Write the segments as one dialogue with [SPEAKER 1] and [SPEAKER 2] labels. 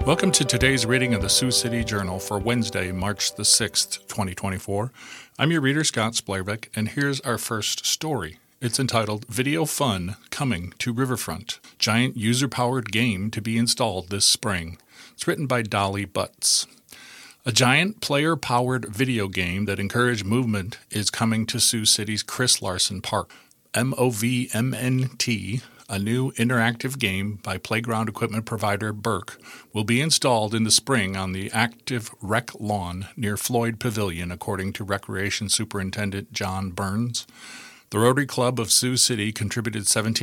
[SPEAKER 1] Welcome to today's reading of the Sioux City Journal for Wednesday, March the 6th, 2024. I'm your reader, Scott Splarvik, and here's our first story. It's entitled, Video Fun Coming to Riverfront, Giant User-Powered Game to be Installed This Spring. It's written by Dolly Butts. A giant player-powered video game that encouraged movement is coming to Sioux City's Chris Larson Park. MOVMNT, a new interactive game by playground equipment provider Burke, will be installed in the spring on the active rec lawn near Floyd Pavilion, according to Recreation Superintendent John Burns. The Rotary Club of Sioux City contributed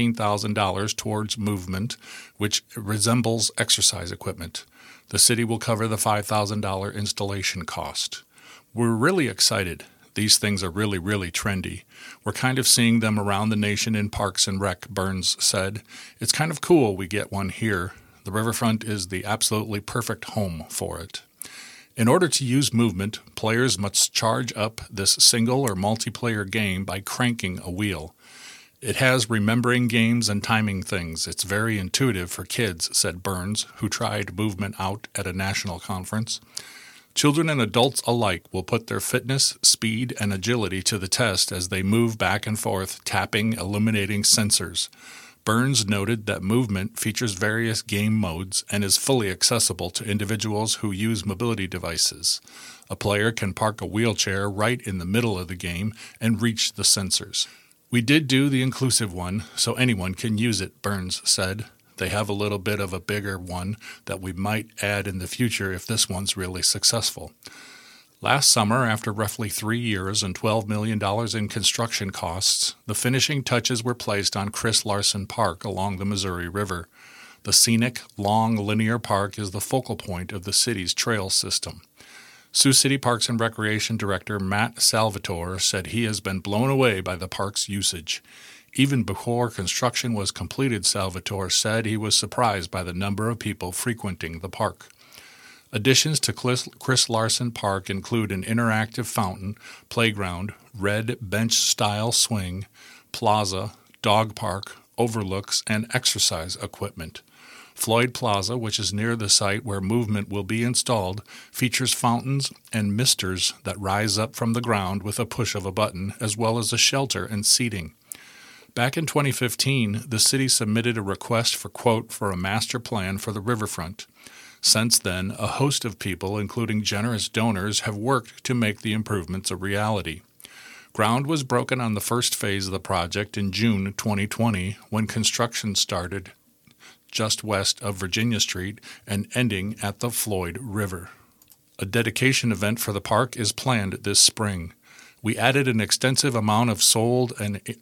[SPEAKER 1] $17,000 towards movement, which resembles exercise equipment. The city will cover the $5,000 installation cost. We're really excited. These things are really, really trendy. We're kind of seeing them around the nation in parks and rec, Burns said. It's kind of cool we get one here. The riverfront is the absolutely perfect home for it. In order to use movement, players must charge up this single or multiplayer game by cranking a wheel. It has remembering games and timing things. It's very intuitive for kids, said Burns, who tried movement out at a national conference. Children and adults alike will put their fitness, speed, and agility to the test as they move back and forth, tapping, illuminating sensors. Burns noted that movement features various game modes and is fully accessible to individuals who use mobility devices. A player can park a wheelchair right in the middle of the game and reach the sensors. We did do the inclusive one, so anyone can use it, Burns said. They have a little bit of a bigger one that we might add in the future if this one's really successful. Last summer, after roughly 3 years and $12 million in construction costs, the finishing touches were placed on Chris Larson Park along the Missouri River. The scenic, long, linear park is the focal point of the city's trail system. Sioux City Parks and Recreation Director Matt Salvatore said he has been blown away by the park's usage. Even before construction was completed, Salvatore said he was surprised by the number of people frequenting the park. Additions to Chris Larson Park include an interactive fountain, playground, red bench-style swing, plaza, dog park, overlooks, and exercise equipment. Floyd Plaza, which is near the site where movement will be installed, features fountains and misters that rise up from the ground with a push of a button, as well as a shelter and seating. Back in 2015, the city submitted a request for a master plan for the riverfront. Since then, a host of people, including generous donors, have worked to make the improvements a reality. Ground was broken on the first phase of the project in June 2020 when construction started just west of Virginia Street and ending at the Floyd River. A dedication event for the park is planned this spring. We added an extensive amount of sod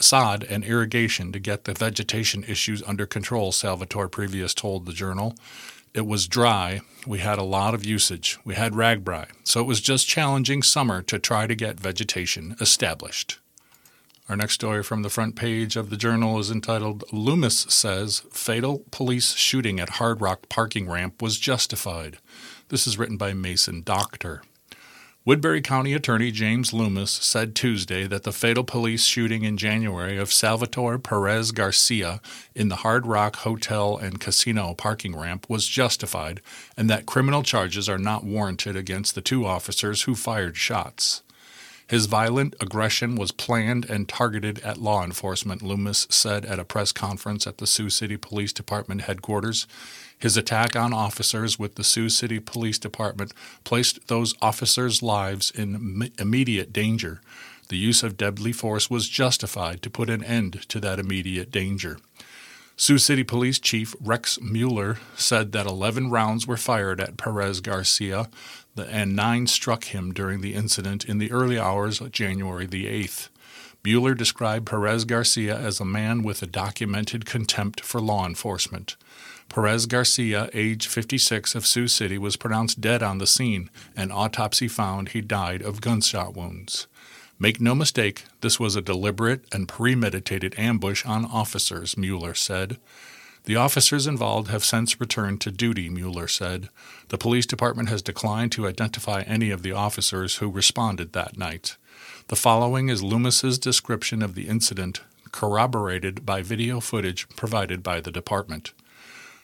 [SPEAKER 1] and irrigation to get the vegetation issues under control, Salvatore previous told the Journal. It was dry. We had a lot of usage. We had ragbri. So it was just challenging summer to try to get vegetation established. Our next story from the front page of the Journal is entitled, Loomis Says Fatal Police Shooting at Hard Rock Parking Ramp Was Justified. This is written by Mason Doctor. Woodbury County Attorney James Loomis said Tuesday that the fatal police shooting in January of Salvatore Perez Garcia in the Hard Rock Hotel and Casino parking ramp was justified and that criminal charges are not warranted against the two officers who fired shots. His violent aggression was planned and targeted at law enforcement, Loomis said at a press conference at the Sioux City Police Department headquarters. His attack on officers with the Sioux City Police Department placed those officers' lives in immediate danger. The use of deadly force was justified to put an end to that immediate danger. Sioux City Police Chief Rex Mueller said that 11 rounds were fired at Perez Garcia and 9 struck him during the incident in the early hours of January the 8th. Mueller described Perez Garcia as a man with a documented contempt for law enforcement. Perez Garcia, age 56, of Sioux City, was pronounced dead on the scene. An autopsy found he died of gunshot wounds. Make no mistake, this was a deliberate and premeditated ambush on officers, Mueller said. The officers involved have since returned to duty, Mueller said. The police department has declined to identify any of the officers who responded that night. The following is Loomis's description of the incident, corroborated by video footage provided by the department.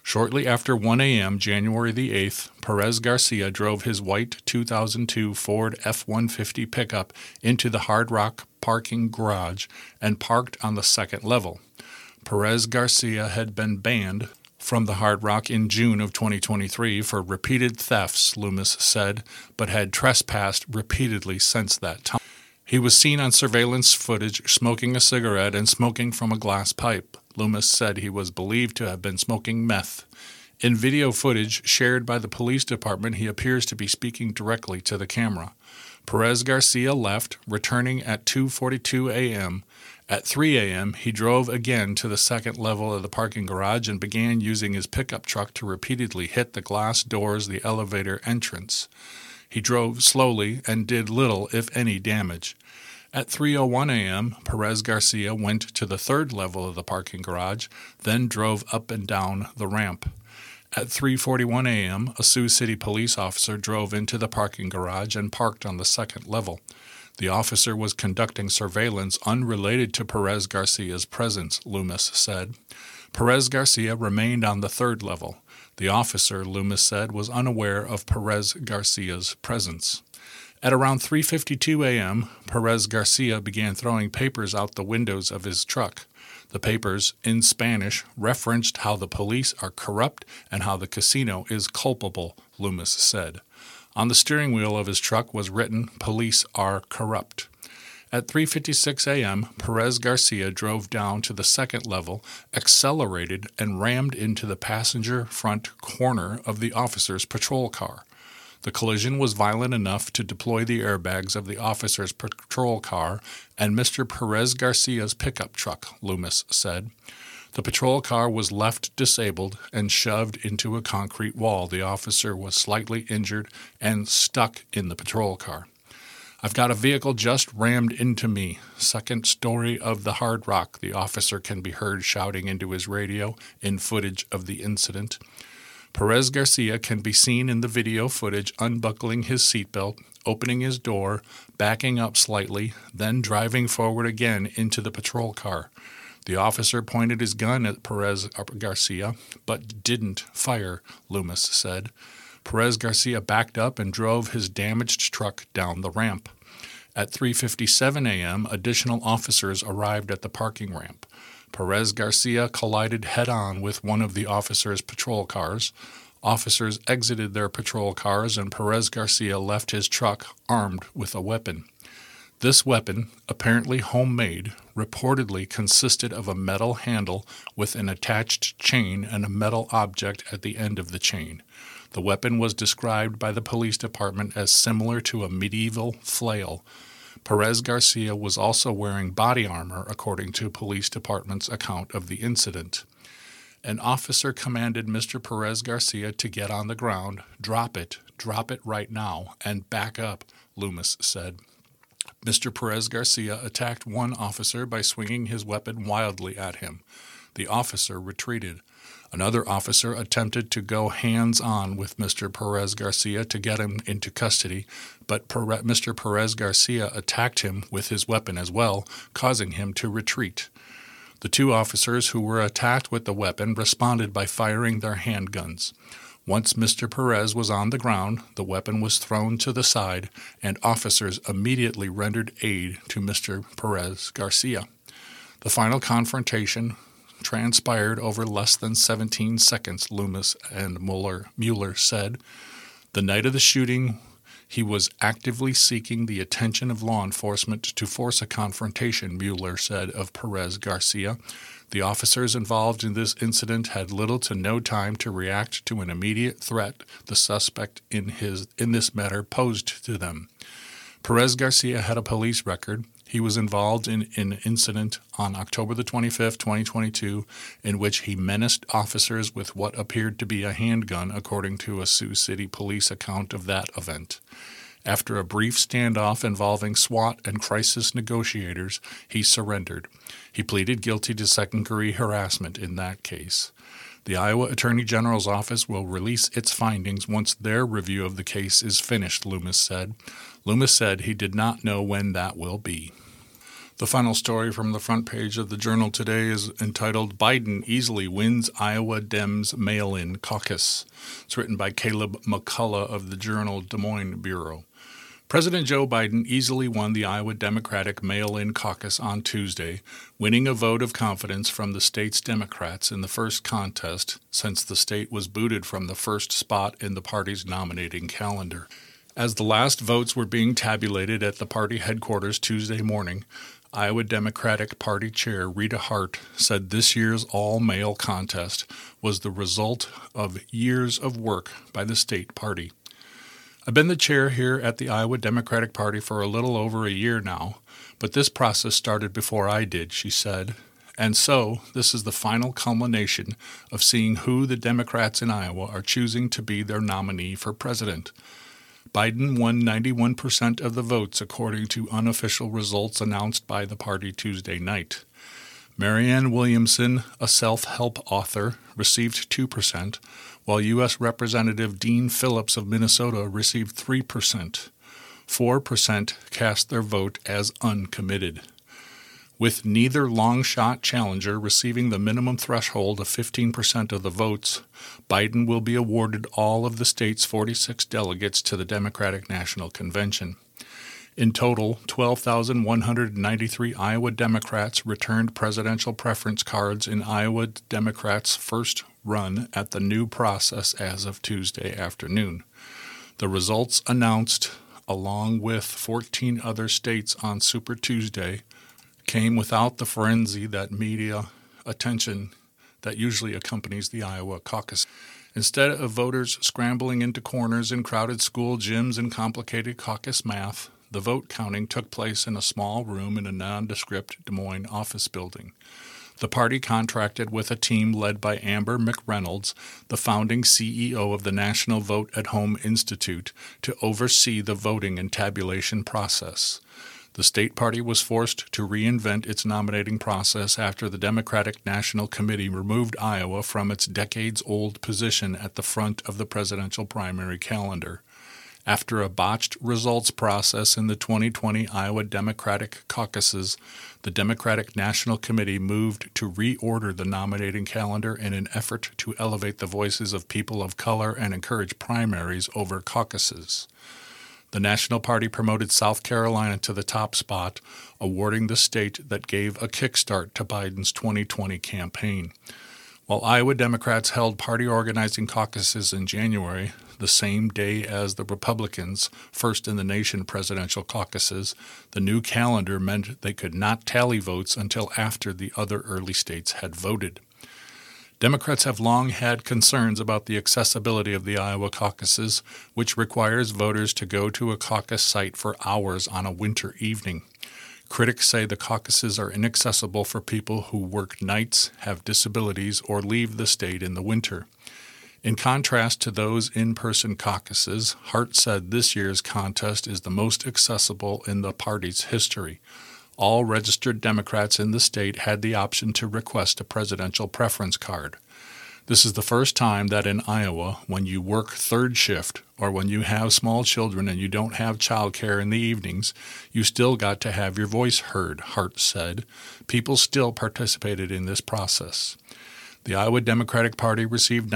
[SPEAKER 1] Shortly after 1 a.m., January the 8th, Perez Garcia drove his white 2002 Ford F-150 pickup into the Hard Rock parking garage and parked on the second level. Perez Garcia had been banned from the Hard Rock in June of 2023 for repeated thefts, Loomis said, but had trespassed repeatedly since that time. He was seen on surveillance footage smoking a cigarette and smoking from a glass pipe. Loomis said he was believed to have been smoking meth. In video footage shared by the police department, he appears to be speaking directly to the camera. Perez Garcia left, returning at 2:42 a.m. At 3 a.m., he drove again to the second level of the parking garage and began using his pickup truck to repeatedly hit the glass doors, the elevator entrance. He drove slowly and did little, if any, damage. At 3:01 a.m., Perez Garcia went to the third level of the parking garage, then drove up and down the ramp. At 3:41 a.m., a Sioux City police officer drove into the parking garage and parked on the second level. The officer was conducting surveillance unrelated to Perez Garcia's presence, Loomis said. Perez Garcia remained on the third level. The officer, Loomis said, was unaware of Perez Garcia's presence. At around 3:52 a.m., Perez Garcia began throwing papers out the windows of his truck. The papers, in Spanish, referenced how the police are corrupt and how the casino is culpable, Loomis said. On the steering wheel of his truck was written, "Police are corrupt." At 3:56 a.m., Perez Garcia drove down to the second level, accelerated, and rammed into the passenger front corner of the officer's patrol car. The collision was violent enough to deploy the airbags of the officer's patrol car and Mr. Perez Garcia's pickup truck, Loomis said. The patrol car was left disabled and shoved into a concrete wall. The officer was slightly injured and stuck in the patrol car. "I've got a vehicle just rammed into me. Second story of the Hard Rock," the officer can be heard shouting into his radio in footage of the incident. Perez Garcia can be seen in the video footage unbuckling his seatbelt, opening his door, backing up slightly, then driving forward again into the patrol car. The officer pointed his gun at Perez Garcia, but didn't fire, Loomis said. Perez Garcia backed up and drove his damaged truck down the ramp. At 3:57 a.m., additional officers arrived at the parking ramp. Perez Garcia collided head-on with one of the officers' patrol cars. Officers exited their patrol cars, and Perez Garcia left his truck armed with a weapon. This weapon, apparently homemade, reportedly consisted of a metal handle with an attached chain and a metal object at the end of the chain. The weapon was described by the police department as similar to a medieval flail. Perez Garcia was also wearing body armor, according to police department's account of the incident. An officer commanded Mr. Perez Garcia to get on the ground, drop it right now, and back up, Loomis said. Mr. Perez Garcia attacked one officer by swinging his weapon wildly at him. The officer retreated. Another officer attempted to go hands-on with Mr. Perez Garcia to get him into custody, but Mr. Perez Garcia attacked him with his weapon as well, causing him to retreat. The two officers who were attacked with the weapon responded by firing their handguns. Once Mr. Perez was on the ground, the weapon was thrown to the side, and officers immediately rendered aid to Mr. Perez Garcia. The final confrontation transpired over less than 17 seconds, Loomis and Mueller said. The night of the shooting, he was actively seeking the attention of law enforcement to force a confrontation, Mueller said of Perez Garcia. The officers involved in this incident had little to no time to react to an immediate threat the suspect in this matter posed to them. Perez Garcia had a police record. He was involved in an incident on October the 25th, 2022, in which he menaced officers with what appeared to be a handgun, according to a Sioux City police account of that event. After a brief standoff involving SWAT and crisis negotiators, he surrendered. He pleaded guilty to second-degree harassment in that case. The Iowa Attorney General's office will release its findings once their review of the case is finished, Loomis said. Loomis said he did not know when that will be. The final story from the front page of the Journal today is entitled Biden Easily Wins Iowa Dems Mail-In Caucus. It's written by Caleb McCullough of the Journal Des Moines Bureau. President Joe Biden easily won the Iowa Democratic mail-in caucus on Tuesday, winning a vote of confidence from the state's Democrats in the first contest since the state was booted from the first spot in the party's nominating calendar. As the last votes were being tabulated at the party headquarters Tuesday morning, Iowa Democratic Party Chair Rita Hart said this year's all-male contest was the result of years of work by the state party. I've been the chair here at the Iowa Democratic Party for a little over a year now, but this process started before I did, she said. And so, this is the final culmination of seeing who the Democrats in Iowa are choosing to be their nominee for president. Biden won 91% of the votes according to unofficial results announced by the party Tuesday night. Marianne Williamson, a self-help author, received 2%, while U.S. Representative Dean Phillips of Minnesota received 3%. 4% cast their vote as uncommitted. With neither long-shot challenger receiving the minimum threshold of 15% of the votes, Biden will be awarded all of the state's 46 delegates to the Democratic National Convention. In total, 12,193 Iowa Democrats returned presidential preference cards in Iowa Democrats' first run at the new process as of Tuesday afternoon. The results announced, along with 14 other states on Super Tuesday, came without the frenzy that media attention that usually accompanies the Iowa caucus. Instead of voters scrambling into corners in crowded school gyms and complicated caucus math, the vote counting took place in a small room in a nondescript Des Moines office building. The party contracted with a team led by Amber McReynolds, the founding CEO of the National Vote at Home Institute, to oversee the voting and tabulation process. The state party was forced to reinvent its nominating process after the Democratic National Committee removed Iowa from its decades-old position at the front of the presidential primary calendar. After a botched results process in the 2020 Iowa Democratic caucuses, the Democratic National Committee moved to reorder the nominating calendar in an effort to elevate the voices of people of color and encourage primaries over caucuses. The National Party promoted South Carolina to the top spot, awarding the state that gave a kickstart to Biden's 2020 campaign. While Iowa Democrats held party organizing caucuses in January, the same day as the Republicans' first-in-the-nation presidential caucuses, the new calendar meant they could not tally votes until after the other early states had voted. Democrats have long had concerns about the accessibility of the Iowa caucuses, which requires voters to go to a caucus site for hours on a winter evening. Critics say the caucuses are inaccessible for people who work nights, have disabilities, or leave the state in the winter. In contrast to those in-person caucuses, Hart said this year's contest is the most accessible in the party's history. All registered Democrats in the state had the option to request a presidential preference card. This is the first time that in Iowa, when you work third shift or when you have small children and you don't have childcare in the evenings, you still got to have your voice heard, Hart said. People still participated in this process. The Iowa Democratic Party received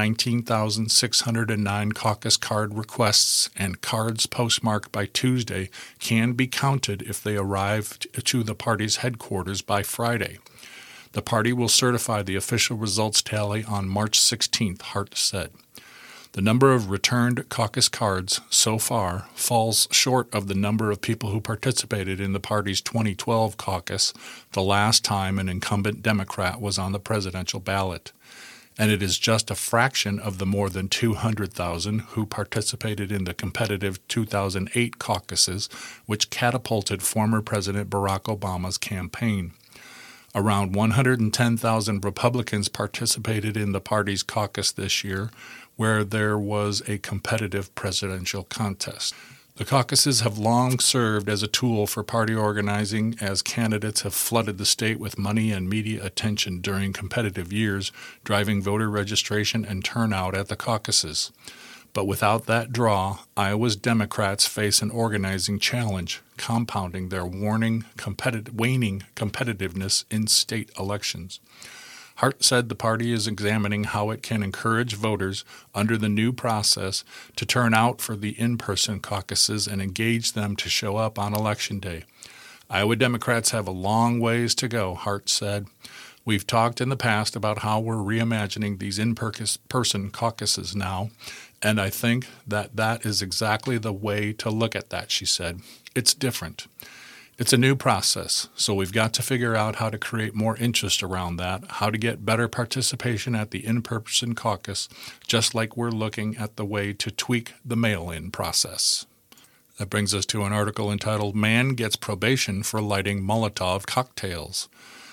[SPEAKER 1] 19,609 caucus card requests, and cards postmarked by Tuesday can be counted if they arrive to the party's headquarters by Friday. The party will certify the official results tally on March 16th, Hart said. The number of returned caucus cards so far falls short of the number of people who participated in the party's 2012 caucus, the last time an incumbent Democrat was on the presidential ballot. And it is just a fraction of the more than 200,000 who participated in the competitive 2008 caucuses, which catapulted former President Barack Obama's campaign. Around 110,000 Republicans participated in the party's caucus this year, where there was a competitive presidential contest. The caucuses have long served as a tool for party organizing as candidates have flooded the state with money and media attention during competitive years, driving voter registration and turnout at the caucuses. But without that draw, Iowa's Democrats face an organizing challenge, compounding their waning competitiveness in state elections. Hart said the party is examining how it can encourage voters under the new process to turn out for the in-person caucuses and engage them to show up on Election Day. Iowa Democrats have a long ways to go, Hart said. We've talked in the past about how we're reimagining these in-person caucuses now, and I think that is exactly the way to look at that, she said. It's different. It's a new process, so we've got to figure out how to create more interest around that, how to get better participation at the in-person caucus, just like we're looking at the way to tweak the mail-in process. That brings us to an article entitled, Man Gets Probation for Lighting Molotov Cocktails.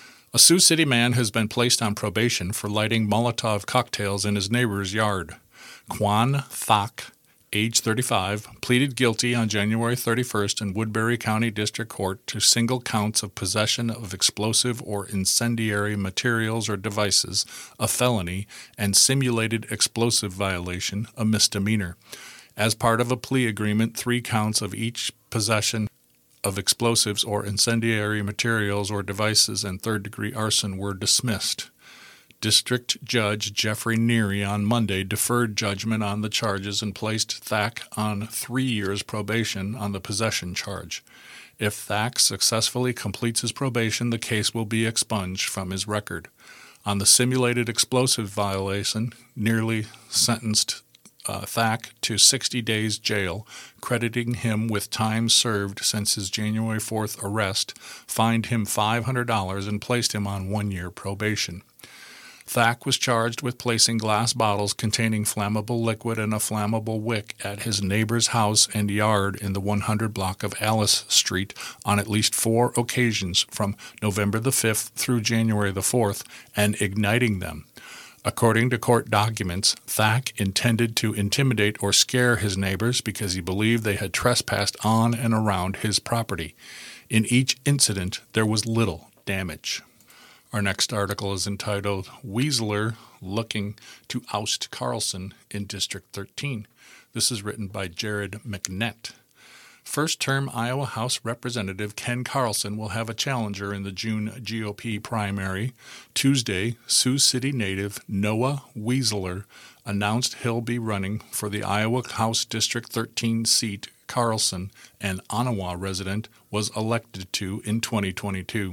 [SPEAKER 1] A Sioux City man has been placed on probation for lighting Molotov cocktails in his neighbor's yard. Quan Thak, age 35, pleaded guilty on January 31st in Woodbury County District Court to single counts of possession of explosive or incendiary materials or devices, a felony, and simulated explosive violation, a misdemeanor. As part of a plea agreement, 3 counts of each possession of explosives or incendiary materials or devices and third-degree arson were dismissed. District Judge Jeffrey Neary on Monday deferred judgment on the charges and placed Thak on 3 years probation on the possession charge. If Thak successfully completes his probation, the case will be expunged from his record. On the simulated explosive violation, Neary sentenced Thak to 60 days jail, crediting him with time served since his January 4th arrest, fined him $500, and placed him on 1-year probation. Thak was charged with placing glass bottles containing flammable liquid and a flammable wick at his neighbor's house and yard in the 100 block of Alice Street on at least 4 occasions from November the 5th through January the 4th and igniting them. According to court documents, Thak intended to intimidate or scare his neighbors because he believed they had trespassed on and around his property. In each incident, there was little damage. Our next article is entitled, Weaseler Looking to Oust Carlson in District 13. This is written by Jared McNett. First-term Iowa House Representative Ken Carlson will have a challenger in the June GOP primary. Tuesday, Sioux City native Noah Weaseler announced he'll be running for the Iowa House District 13 seat Carlson, an Ottawa resident, was elected to in 2022.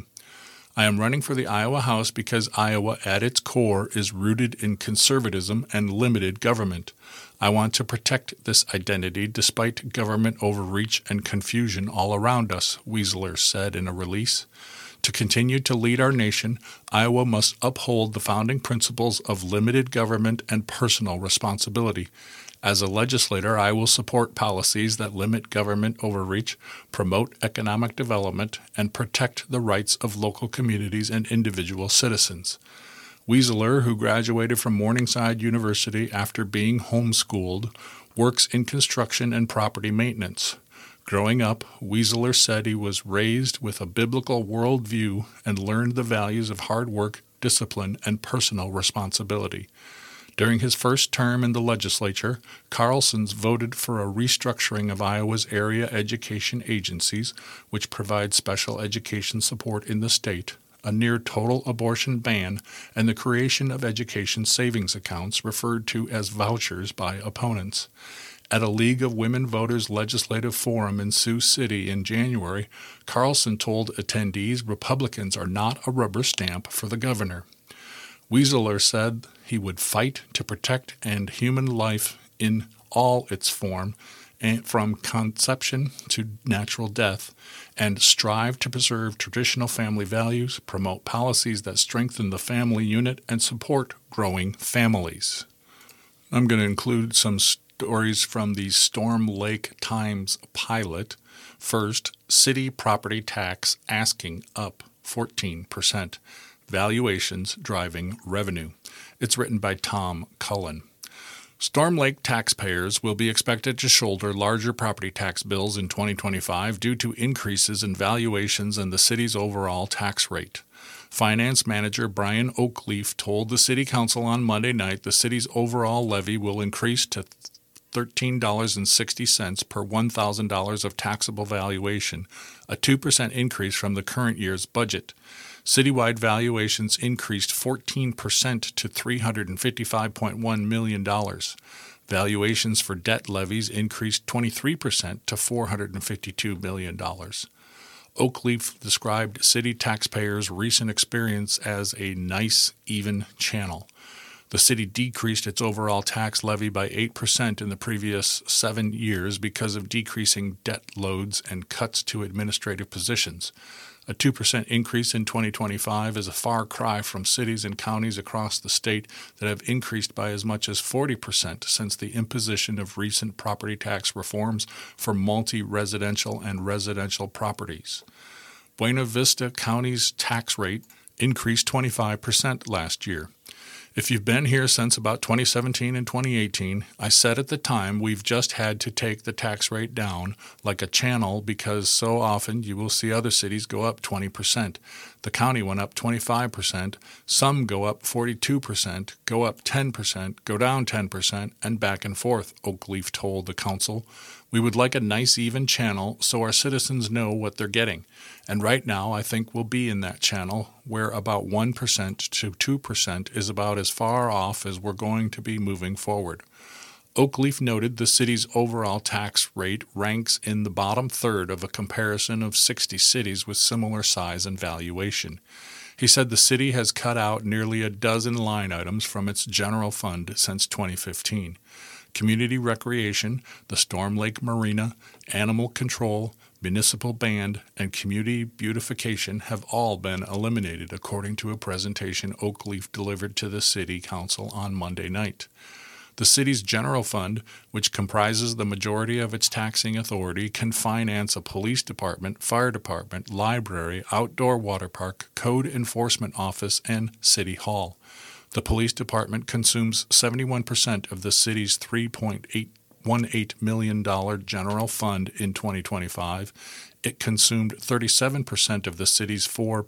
[SPEAKER 1] I am running for the Iowa House because Iowa at its core is rooted in conservatism and limited government. I want to protect this identity despite government overreach and confusion all around us, Weaseler said in a release. To continue to lead our nation, Iowa must uphold the founding principles of limited government and personal responsibility. As a legislator, I will support policies that limit government overreach, promote economic development, and protect the rights of local communities and individual citizens. Weaseler, who graduated from Morningside University after being homeschooled, works in construction and property maintenance. Growing up, Weaseler said he was raised with a biblical worldview and learned the values of hard work, discipline, and personal responsibility. During his first term in the legislature, Carlson voted for a restructuring of Iowa's area education agencies, which provide special education support in the state, a near-total abortion ban, and the creation of education savings accounts referred to as vouchers by opponents. At a League of Women Voters legislative forum in Sioux City in January, Carlson told attendees Republicans are not a rubber stamp for the governor. Weaseler said he would fight to protect and human life in all its form, and from conception to natural death, and strive to preserve traditional family values, promote policies that strengthen the family unit, and support growing families. I'm going to include some stories from the Storm Lake Times pilot. First, city property tax asking up 14%. Valuations driving revenue. It's written by Tom Cullen. Storm Lake taxpayers will be expected to shoulder larger property tax bills in 2025 due to increases in valuations and the city's overall tax rate. Finance manager Brian Oakleaf told the City Council on Monday night the city's overall levy will increase to $13.60 per $1,000 of taxable valuation, a 2% increase from the current year's budget. Citywide valuations increased 14% to $355.1 million. Valuations for debt levies increased 23% to $452 million. Oakleaf described city taxpayers' recent experience as a nice, even channel. The city decreased its overall tax levy by 8% in the previous 7 years because of decreasing debt loads and cuts to administrative positions. A 2% increase in 2025 is a far cry from cities and counties across the state that have increased by as much as 40% since the imposition of recent property tax reforms for multi-residential and residential properties. Buena Vista County's tax rate increased 25% last year. If you've been here since about 2017 and 2018, I said at the time we've just had to take the tax rate down like a channel because so often you will see other cities go up 20%. The county went up 25%, some go up 42%, go up 10%, go down 10%, and back and forth, Oakleaf told the council. We would like a nice even channel so our citizens know what they're getting. And right now, I think we'll be in that channel where about 1% to 2% is about as far off as we're going to be moving forward. Oakleaf noted the city's overall tax rate ranks in the bottom third of a comparison of 60 cities with similar size and valuation. He said the city has cut out nearly a dozen line items from its general fund since 2015. Community recreation, the Storm Lake Marina, animal control, municipal band, and community beautification have all been eliminated, according to a presentation Oakleaf delivered to the City Council on Monday night. The city's general fund, which comprises the majority of its taxing authority, can finance a police department, fire department, library, outdoor water park, code enforcement office, and city hall. The police department consumes 71% of the city's $3.818 million general fund in 2025. It consumed 37% of the city's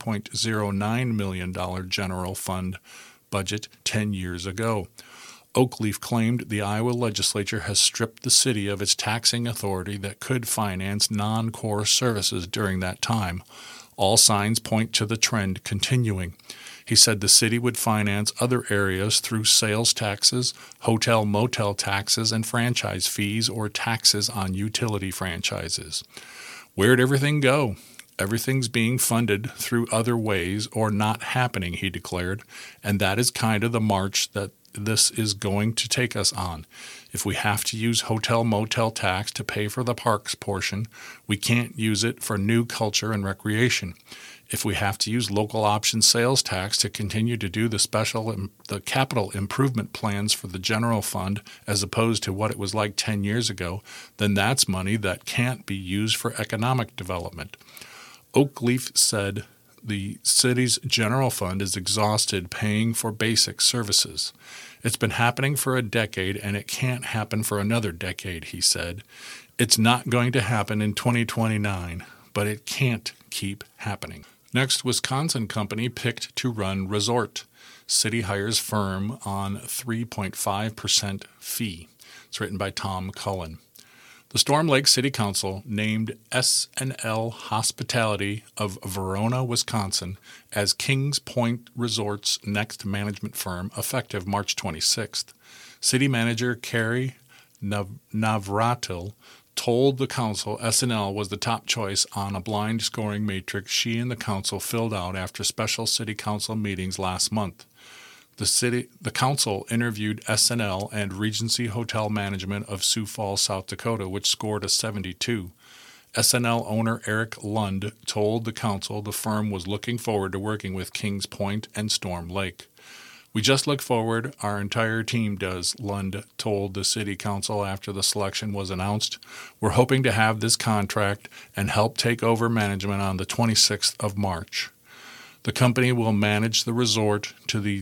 [SPEAKER 1] $4.09 million general fund budget 10 years ago. Oakleaf claimed the Iowa legislature has stripped the city of its taxing authority that could finance non-core services during that time. All signs point to the trend continuing. He said the city would finance other areas through sales taxes, hotel-motel taxes, and franchise fees or taxes on utility franchises. Where'd everything go? Everything's being funded through other ways or not happening, he declared, and that is kind of the march that this is going to take us on. If we have to use hotel-motel tax to pay for the parks portion, we can't use it for new culture and recreation. If we have to use local option sales tax to continue to do the capital improvement plans for the general fund as opposed to what it was like 10 years ago, then that's money that can't be used for economic development. Oakleaf said the city's general fund is exhausted paying for basic services. It's been happening for a decade, and it can't happen for another decade, he said. It's not going to happen in 2029, but it can't keep happening. Next, Wisconsin company picked to run resort. City hires firm on 3.5% fee. It's written by Tom Cullen. The Storm Lake City Council named S&L Hospitality of Verona, Wisconsin, as Kings Point Resort's next management firm effective March 26th. City manager Carrie Navratil told the council S&L was the top choice on a blind scoring matrix she and the council filled out after special city council meetings last month. The council interviewed S&L and Regency Hotel Management of Sioux Falls, South Dakota, which scored a 72. S&L owner Eric Lund told the council the firm was looking forward to working with Kings Point and Storm Lake. We just look forward, our entire team does, Lund told the city council after the selection was announced. We're hoping to have this contract and help take over management on the 26th of March. The company will manage the resort to the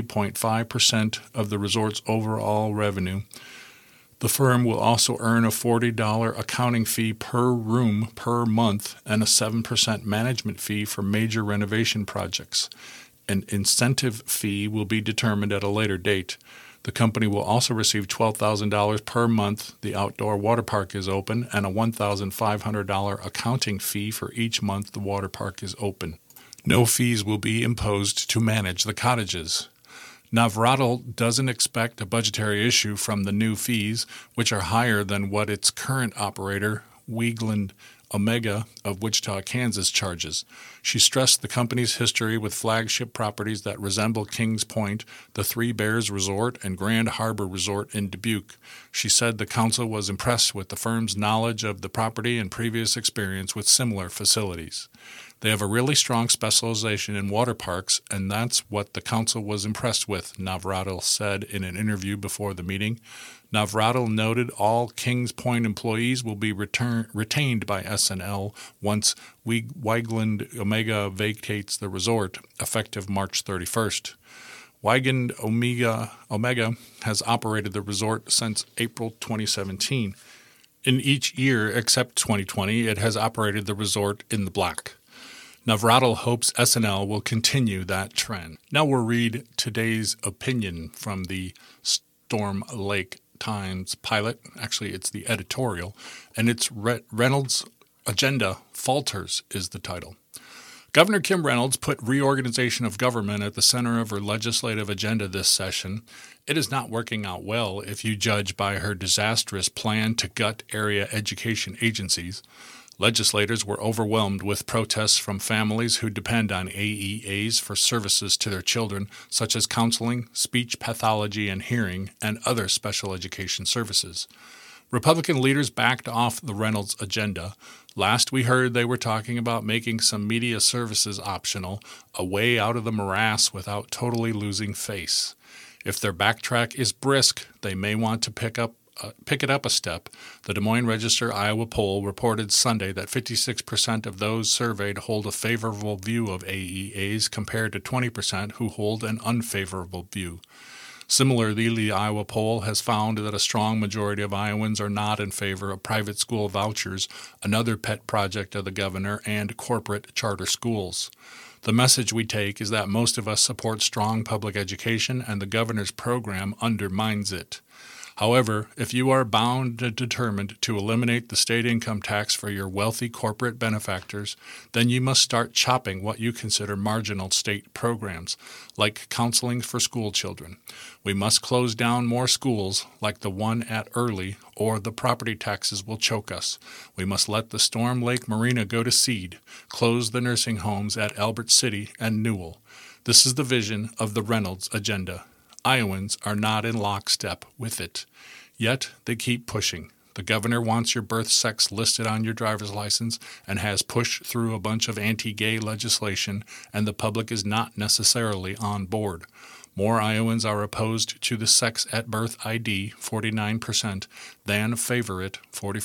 [SPEAKER 1] 3.5% of the resort's overall revenue. The firm will also earn a $40 accounting fee per room per month and a 7% management fee for major renovation projects. An incentive fee will be determined at a later date. The company will also receive $12,000 per month the outdoor water park is open and a $1,500 accounting fee for each month the water park is open. No fees will be imposed to manage the cottages. Navratil doesn't expect a budgetary issue from the new fees, which are higher than what its current operator, Wiegland Omega of Wichita, Kansas, charges. She stressed the company's history with flagship properties that resemble Kings Point, the Three Bears Resort, and Grand Harbor Resort in Dubuque. She said the council was impressed with the firm's knowledge of the property and previous experience with similar facilities. They have a really strong specialization in water parks, and that's what the council was impressed with, Navratil said in an interview before the meeting. Navratil noted all Kings Point employees will be retained by S&L once Wiegand Omega vacates the resort, effective March 31st. Wiegand Omega has operated the resort since April 2017. In each year except 2020, it has operated the resort in the black. Navratil hopes S&L will continue that trend. Now we'll read today's opinion from the Storm Lake Times Pilot. Actually, it's the editorial, and it's Reynolds' Agenda Falters is the title. Governor Kim Reynolds put reorganization of government at the center of her legislative agenda this session. It is not working out well if you judge by her disastrous plan to gut area education agencies. Legislators were overwhelmed with protests from families who depend on AEAs for services to their children, such as counseling, speech pathology and hearing, and other special education services. Republican leaders backed off the Reynolds agenda. Last we heard they were talking about making some media services optional, a way out of the morass without totally losing face. If their backtrack is brisk, they may want to pick it up a step. The Des Moines Register Iowa poll reported Sunday that 56% of those surveyed hold a favorable view of AEAs compared to 20% who hold an unfavorable view. Similarly, the Iowa poll has found that a strong majority of Iowans are not in favor of private school vouchers, another pet project of the governor, and corporate charter schools. The message we take is that most of us support strong public education, and the governor's program undermines it. However, if you are bound and determined to eliminate the state income tax for your wealthy corporate benefactors, then you must start chopping what you consider marginal state programs, like counseling for school children. We must close down more schools, like the one at Early, or the property taxes will choke us. We must let the Storm Lake Marina go to seed, close the nursing homes at Albert City and Newell. This is the vision of the Reynolds agenda. Iowans are not in lockstep with it. Yet they keep pushing. The governor wants your birth sex listed on your driver's license and has pushed through a bunch of anti-gay legislation, and the public is not necessarily on board. More Iowans are opposed to the sex at birth ID, 49%, than favor it,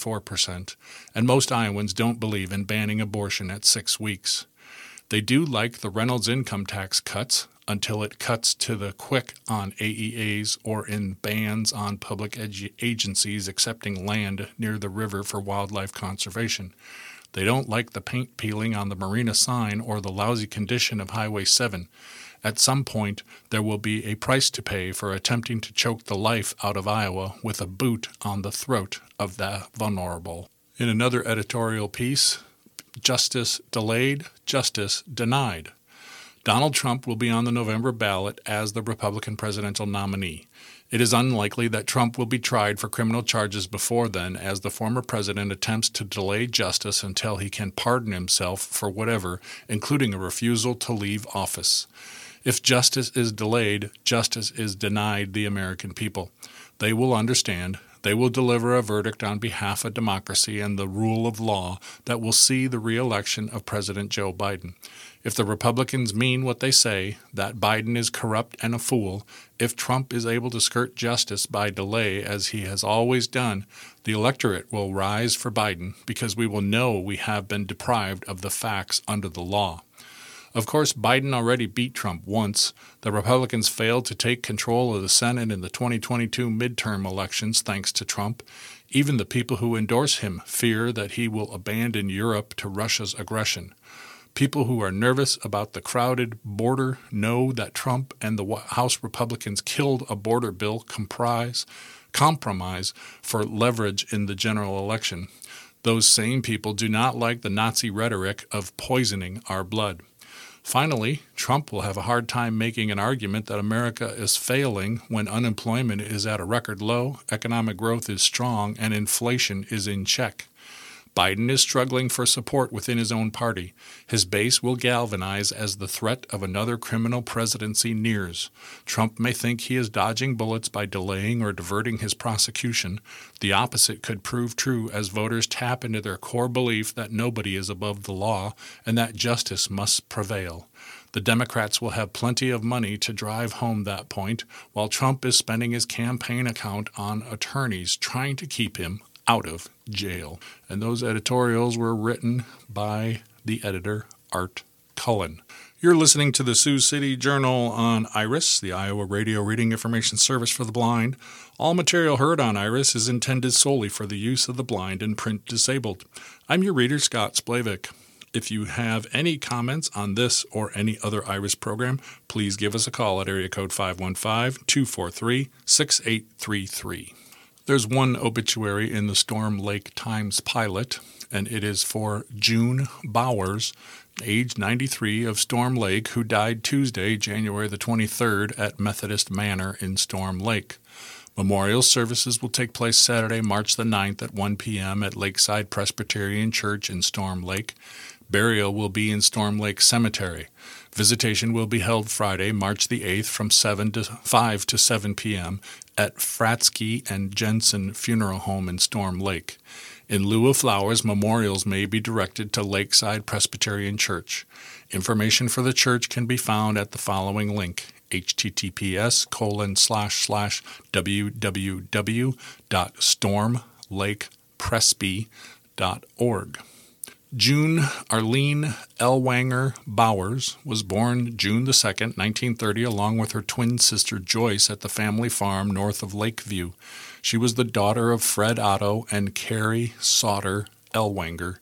[SPEAKER 1] 44%, and most Iowans don't believe in banning abortion at 6 weeks. They do like the Reynolds income tax cuts, until it cuts to the quick on AEAs or in bans on public agencies accepting land near the river for wildlife conservation. They don't like the paint peeling on the marina sign or the lousy condition of Highway 7. At some point, there will be a price to pay for attempting to choke the life out of Iowa with a boot on the throat of the vulnerable. In another editorial piece, justice delayed, justice denied. Donald Trump will be on the November ballot as the Republican presidential nominee. It is unlikely that Trump will be tried for criminal charges before then, as the former president attempts to delay justice until he can pardon himself for whatever, including a refusal to leave office. If justice is delayed, justice is denied the American people. They will understand. They will deliver a verdict on behalf of democracy and the rule of law that will see the re-election of President Joe Biden. If the Republicans mean what they say, that Biden is corrupt and a fool, if Trump is able to skirt justice by delay as he has always done, the electorate will rise for Biden because we will know we have been deprived of the facts under the law. Of course, Biden already beat Trump once. The Republicans failed to take control of the Senate in the 2022 midterm elections thanks to Trump. Even the people who endorse him fear that he will abandon Europe to Russia's aggression. People who are nervous about the crowded border know that Trump and the House Republicans killed a border bill compromise for leverage in the general election. Those same people do not like the Nazi rhetoric of poisoning our blood. Finally, Trump will have a hard time making an argument that America is failing when unemployment is at a record low, economic growth is strong, and inflation is in check. Biden is struggling for support within his own party. His base will galvanize as the threat of another criminal presidency nears. Trump may think he is dodging bullets by delaying or diverting his prosecution. The opposite could prove true as voters tap into their core belief that nobody is above the law and that justice must prevail. The Democrats will have plenty of money to drive home that point, while Trump is spending his campaign account on attorneys trying to keep him out of jail. And those editorials were written by the editor, Art Cullen. You're listening to the Sioux City Journal on IRIS, the Iowa Radio Reading Information Service for the Blind. All material heard on IRIS is intended solely for the use of the blind and print disabled. I'm your reader, Scott Splavik. If you have any comments on this or any other IRIS program, please give us a call at area code 515-243-6833. There's one obituary in the Storm Lake Times Pilot, and it is for June Bowers, age 93, of Storm Lake, who died Tuesday, January the 23rd, at Methodist Manor in Storm Lake. Memorial services will take place Saturday, March the 9th at 1 p.m. at Lakeside Presbyterian Church in Storm Lake. Burial will be in Storm Lake Cemetery. Visitation will be held Friday, March the 8th from 5 to 7 p.m. at Fratsky and Jensen Funeral Home in Storm Lake. In lieu of flowers, memorials may be directed to Lakeside Presbyterian Church. Information for the church can be found at the following link, https://www.stormlakepresby.org. June Arlene Ellwanger Bowers was born June 2, 1930, along with her twin sister Joyce at the family farm north of Lakeview. She was the daughter of Fred Otto and Carrie Sauter Ellwanger.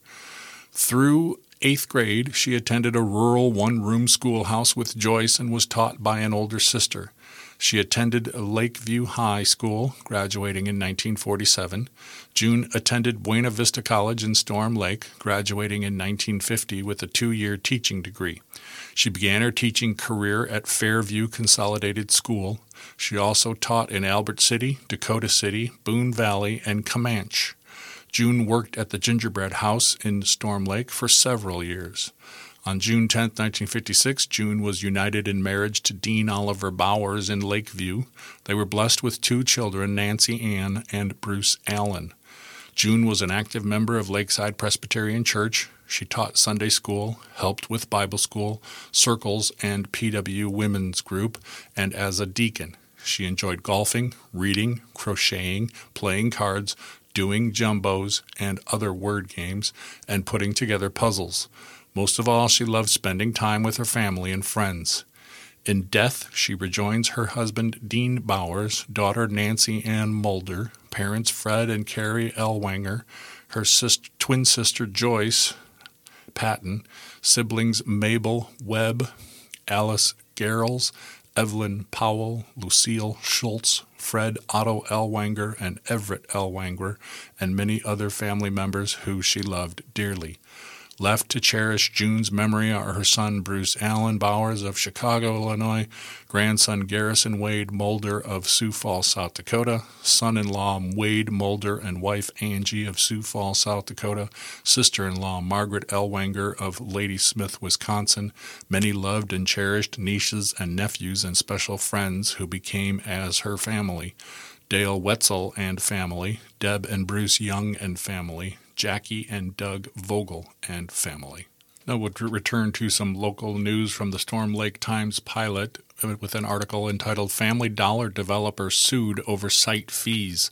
[SPEAKER 1] Through 8th grade, she attended a rural one-room schoolhouse with Joyce and was taught by an older sister. She attended Lakeview High School, graduating in 1947. June attended Buena Vista College in Storm Lake, graduating in 1950 with a 2-year teaching degree. She began her teaching career at Fairview Consolidated School. She also taught in Albert City, Dakota City, Boone Valley, and Comanche. June worked at the Gingerbread House in Storm Lake for several years. On June 10, 1956, June was united in marriage to Dean Oliver Bowers in Lakeview. They were blessed with 2 children, Nancy Ann and Bruce Allen. June was an active member of Lakeside Presbyterian Church. She taught Sunday school, helped with Bible school, circles, and PW Women's Group, and as a deacon. She enjoyed golfing, reading, crocheting, playing cards, doing jumbos and other word games, and putting together puzzles. Most of all, she loved spending time with her family and friends. In death, she rejoins her husband, Dean Bowers, daughter Nancy Ann Mulder, parents Fred and Carrie Ellwanger, her twin sister Joyce Patton, siblings Mabel Webb, Alice Garrels, Evelyn Powell, Lucille Schultz, Fred Otto Ellwanger, and Everett Ellwanger, and many other family members who she loved dearly. Left to cherish June's memory are her son Bruce Allen Bowers of Chicago, Illinois, grandson Garrison Wade Mulder of Sioux Falls, South Dakota, son-in-law Wade Mulder and wife Angie of Sioux Falls, South Dakota, sister-in-law Margaret Ellwanger of Ladysmith, Wisconsin, many loved and cherished nieces and nephews and special friends who became as her family, Dale Wetzel and family, Deb and Bruce Young and family, Jackie and Doug Vogel and family. Now we'll return to some local news from the Storm Lake Times Pilot with an article entitled Family Dollar Developer Sued Over Site Fees.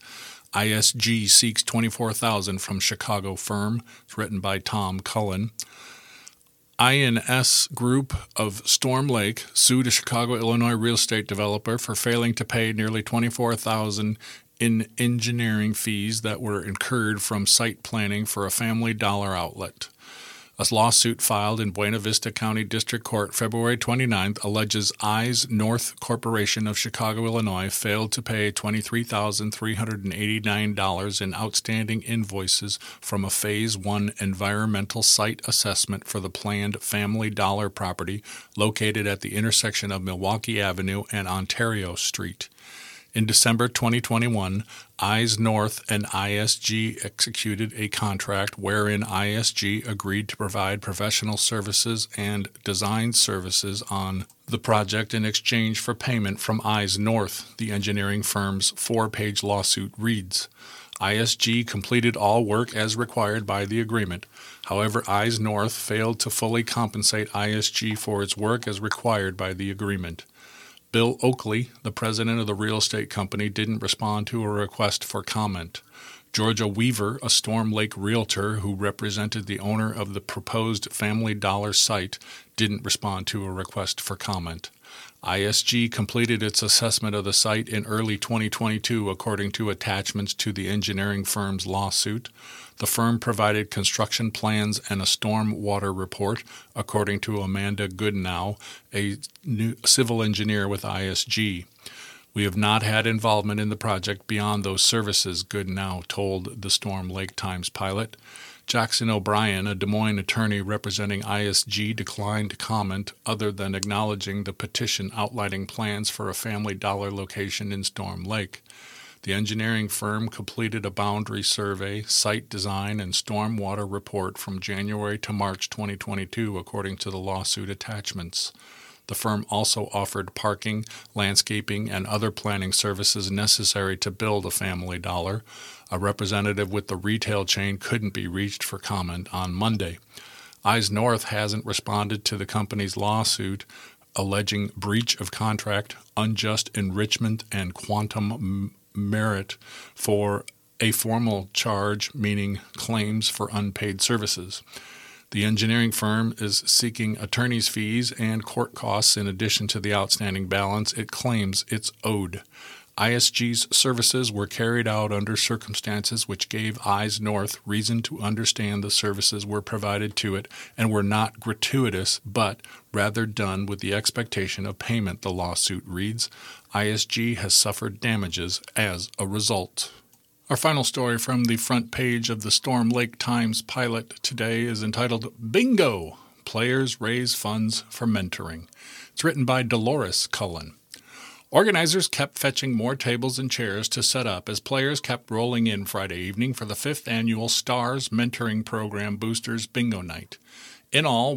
[SPEAKER 1] ISG seeks $24,000 from Chicago firm. It's written by Tom Cullen. INS Group of Storm Lake sued a Chicago, Illinois real estate developer for failing to pay nearly $24,000 in engineering fees that were incurred from site planning for a Family Dollar outlet. A lawsuit filed in Buena Vista County District Court February 29th alleges Eyes North Corporation of Chicago, Illinois failed to pay $23,389 in outstanding invoices from a Phase 1 environmental site assessment for the planned Family Dollar property located at the intersection of Milwaukee Avenue and Ontario Street. In December 2021, Eyes North and ISG executed a contract wherein ISG agreed to provide professional services and design services on the project in exchange for payment from Eyes North, the engineering firm's 4-page lawsuit reads. ISG completed all work as required by the agreement. However, Eyes North failed to fully compensate ISG for its work as required by the agreement. Bill Oakley, the president of the real estate company, didn't respond to a request for comment. Georgia Weaver, a Storm Lake realtor who represented the owner of the proposed Family Dollar site, didn't respond to a request for comment. ISG completed its assessment of the site in early 2022 according to attachments to the engineering firm's lawsuit. The firm provided construction plans and a storm water report, according to Amanda Goodnow, a new civil engineer with ISG. We have not had involvement in the project beyond those services, Goodnow told the Storm Lake Times-Pilot. Jackson O'Brien, a Des Moines attorney representing ISG, declined to comment other than acknowledging the petition outlining plans for a Family Dollar location in Storm Lake. The engineering firm completed a boundary survey, site design, and stormwater report from January to March 2022, according to the lawsuit attachments. The firm also offered parking, landscaping, and other planning services necessary to build a Family Dollar. A representative with the retail chain couldn't be reached for comment on Monday. Eyes North hasn't responded to the company's lawsuit alleging breach of contract, unjust enrichment, and quantum merit for a formal charge, meaning claims for unpaid services. The engineering firm is seeking attorney's fees and court costs in addition to the outstanding balance it claims it's owed. ISG's services were carried out under circumstances which gave Eyes North reason to understand the services were provided to it and were not gratuitous, but rather done with the expectation of payment, the lawsuit reads. ISG has suffered damages as a result. Our final story from the front page of the Storm Lake Times-Pilot today is entitled Bingo! Players Raise Funds for Mentoring. It's written by Dolores Cullen. Organizers kept fetching more tables and chairs to set up as players kept rolling in Friday evening for the 5th annual STARS Mentoring Program Boosters Bingo Night. In all,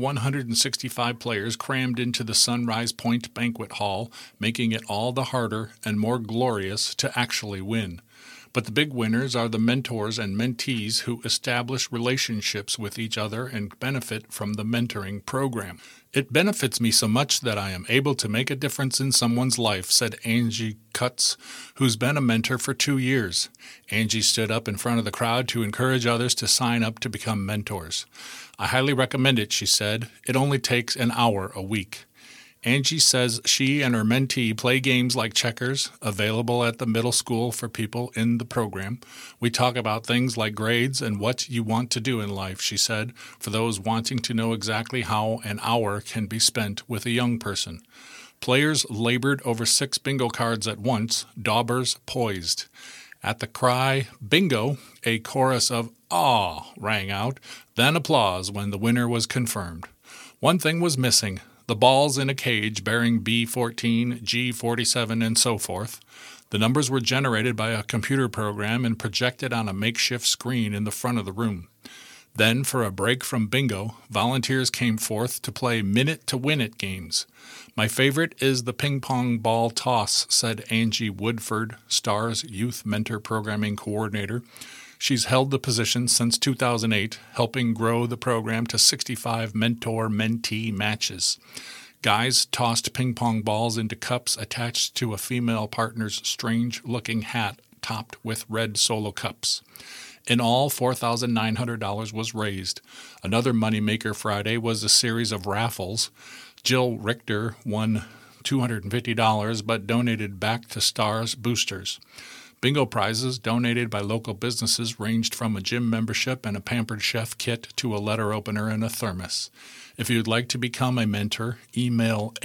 [SPEAKER 1] 165 players crammed into the Sunrise Point Banquet Hall, making it all the harder and more glorious to actually win. But the big winners are the mentors and mentees who establish relationships with each other and benefit from the mentoring program. It benefits me so much that I am able to make a difference in someone's life, said Angie Cutts, who's been a mentor for 2 years. Angie stood up in front of the crowd to encourage others to sign up to become mentors. I highly recommend it, she said. It only takes an hour a week. Angie says she and her mentee play games like checkers, available at the middle school for people in the program. We talk about things like grades and what you want to do in life, she said, for those wanting to know exactly how an hour can be spent with a young person. Players labored over 6 bingo cards at once, daubers poised. At the cry, bingo, a chorus of "aw" rang out, then applause when the winner was confirmed. One thing was missing. The balls in a cage bearing B14, G47, and so forth. The numbers were generated by a computer program and projected on a makeshift screen in the front of the room. Then, for a break from bingo, volunteers came forth to play minute-to-win-it games. My favorite is the ping-pong ball toss, said Angie Woodford, STARS Youth Mentor Programming Coordinator. She's held the position since 2008, helping grow the program to 65 mentor-mentee matches. Guys tossed ping-pong balls into cups attached to a female partner's strange-looking hat topped with red Solo cups. In all, $4,900 was raised. Another moneymaker Friday was a series of raffles. Jill Richter won $250 but donated back to STARS boosters. Bingo prizes donated by local businesses ranged from a gym membership and a Pampered Chef kit to a letter opener and a thermos. If you'd like to become a mentor, email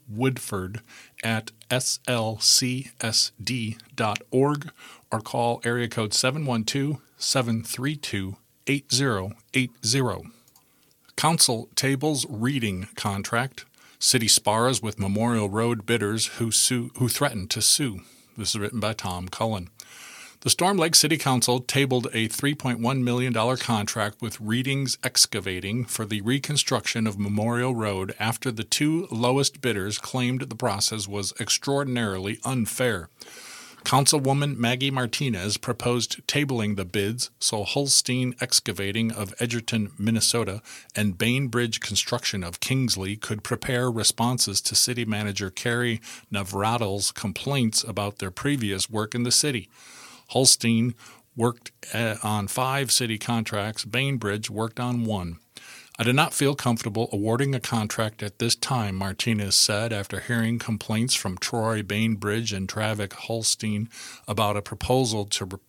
[SPEAKER 1] awoodford@slcsd.org or call area code 712-732-8080. Council tables reading contract. City spars with Memorial Road bidders who threatened to sue. This is written by Tom Cullen. The Storm Lake City Council tabled a $3.1 million contract with Readings Excavating for the reconstruction of Memorial Road after the two lowest bidders claimed the process was extraordinarily unfair. Councilwoman Maggie Martinez proposed tabling the bids so Holstein Excavating of Edgerton, Minnesota, and Bainbridge Construction of Kingsley could prepare responses to City Manager Carrie Navratil's complaints about their previous work in the city. Holstein worked on 5 city contracts. Bainbridge worked on 1. I do not feel comfortable awarding a contract at this time, Martinez said after hearing complaints from Troy Bainbridge and Travick Holstein about a proposal to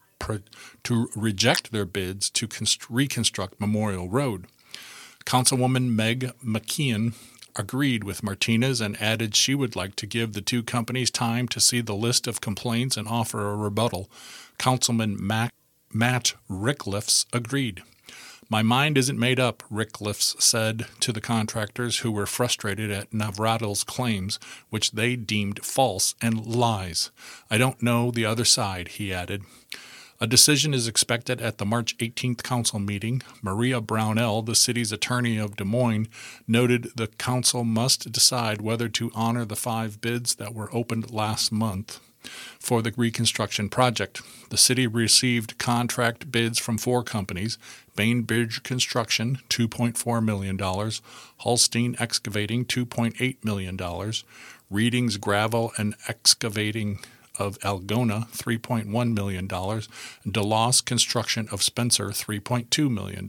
[SPEAKER 1] reject their bids to reconstruct Memorial Road. Councilwoman Meg McKeon agreed with Martinez and added she would like to give the two companies time to see the list of complaints and offer a rebuttal. Councilman Matt Rickliffs agreed. My mind isn't made up, Rickliffs said to the contractors who were frustrated at Navratil's claims, which they deemed false and lies. I don't know the other side, he added. A decision is expected at the March 18th council meeting. Maria Brownell, the city's attorney of Des Moines, noted the council must decide whether to honor the 5 bids that were opened last month for the reconstruction project. The city received contract bids from 4 companies: Bainbridge Construction, $2.4 million, Holstein Excavating, $2.8 million, Readings Gravel and Excavating of Algona, $3.1 million, and DeLoss Construction of Spencer, $3.2 million.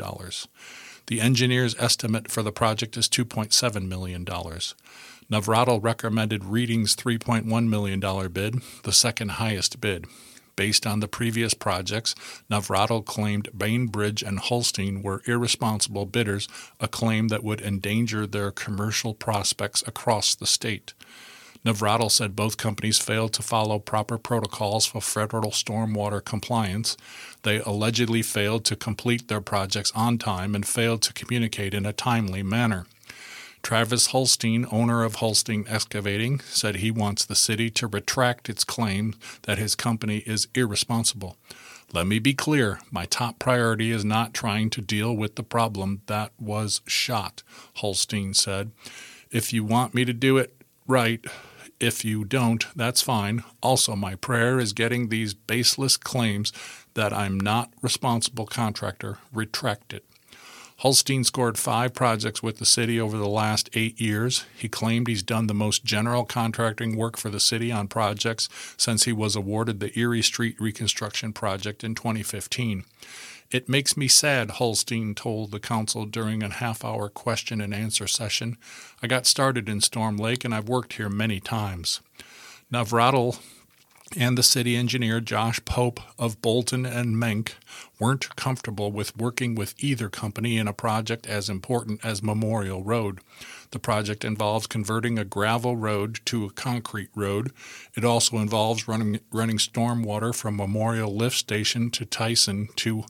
[SPEAKER 1] The engineer's estimate for the project is $2.7 million. Navratil recommended Readings' $3.1 million bid, the second highest bid. Based on the previous projects, Navratil claimed Bainbridge and Holstein were irresponsible bidders, a claim that would endanger their commercial prospects across the state. Navratil said both companies failed to follow proper protocols for federal stormwater compliance. They allegedly failed to complete their projects on time and failed to communicate in a timely manner. Travis Holstein, owner of Holstein Excavating, said he wants the city to retract its claim that his company is irresponsible. Let me be clear, my top priority is not trying to deal with the problem that was shot, Holstein said. If you want me to do it right, if you don't, that's fine. Also, my prayer is getting these baseless claims that I'm not responsible contractor retracted. Holstein scored 5 projects with the city over the last 8 years. He claimed he's done the most general contracting work for the city on projects since he was awarded the Erie Street reconstruction project in 2015. It makes me sad, Holstein told the council during a half-hour question-and-answer session. I got started in Storm Lake, and I've worked here many times. Navratil and the city engineer Josh Pope of Bolton and Menk weren't comfortable with working with either company in a project as important as Memorial Road. The project involves converting a gravel road to a concrete road. It also involves running stormwater from Memorial Lift Station to Tyson to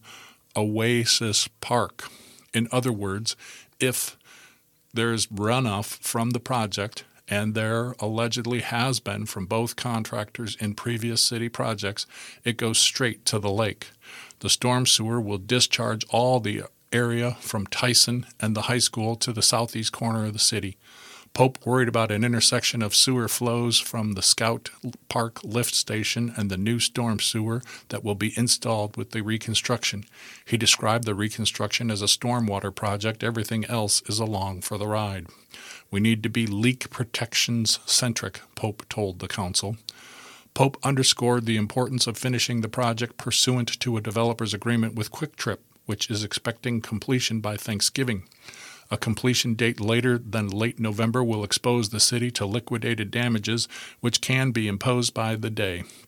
[SPEAKER 1] Oasis Park. In other words, if there's runoff from the project, and there allegedly has been from both contractors in previous city projects, it goes straight to the lake. The storm sewer will discharge all the area from Tyson and the high school to the southeast corner of the city. Pope worried about an intersection of sewer flows from the Scout Park lift station and the new storm sewer that will be installed with the reconstruction. He described the reconstruction as a stormwater project. Everything else is along for the ride. We need to be leak protections-centric, Pope told the council. Pope underscored the importance of finishing the project pursuant to a developer's agreement with Quick Trip, which is expecting completion by Thanksgiving. A completion date later than late November will expose the city to liquidated damages, which can be imposed by the day.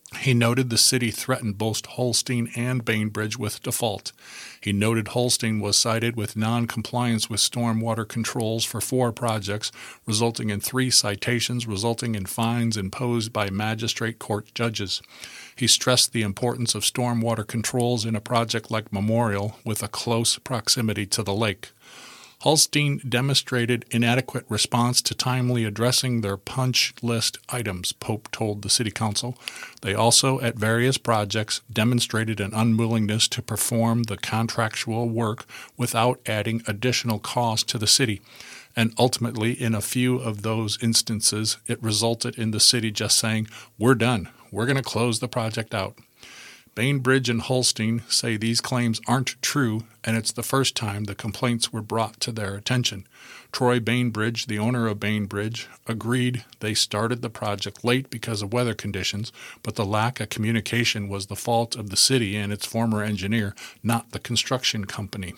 [SPEAKER 1] He noted the city threatened both Holstein and Bainbridge with default. He noted Holstein was cited with non-compliance with stormwater controls for 4 projects, resulting in 3 citations, resulting in fines imposed by magistrate court judges. He stressed the importance of stormwater controls in a project like Memorial with a close proximity to the lake. Holstein demonstrated inadequate response to timely addressing their punch list items, Pope told the city council. They also, at various projects, demonstrated an unwillingness to perform the contractual work without adding additional cost to the city. And ultimately, in a few of those instances, it resulted in the city just saying, "We're done. We're going to close the project out." Bainbridge and Holstein say these claims aren't true, and it's the first time the complaints were brought to their attention. Troy Bainbridge, the owner of Bainbridge, agreed they started the project late because of weather conditions, but the lack of communication was the fault of the city and its former engineer, not the construction company.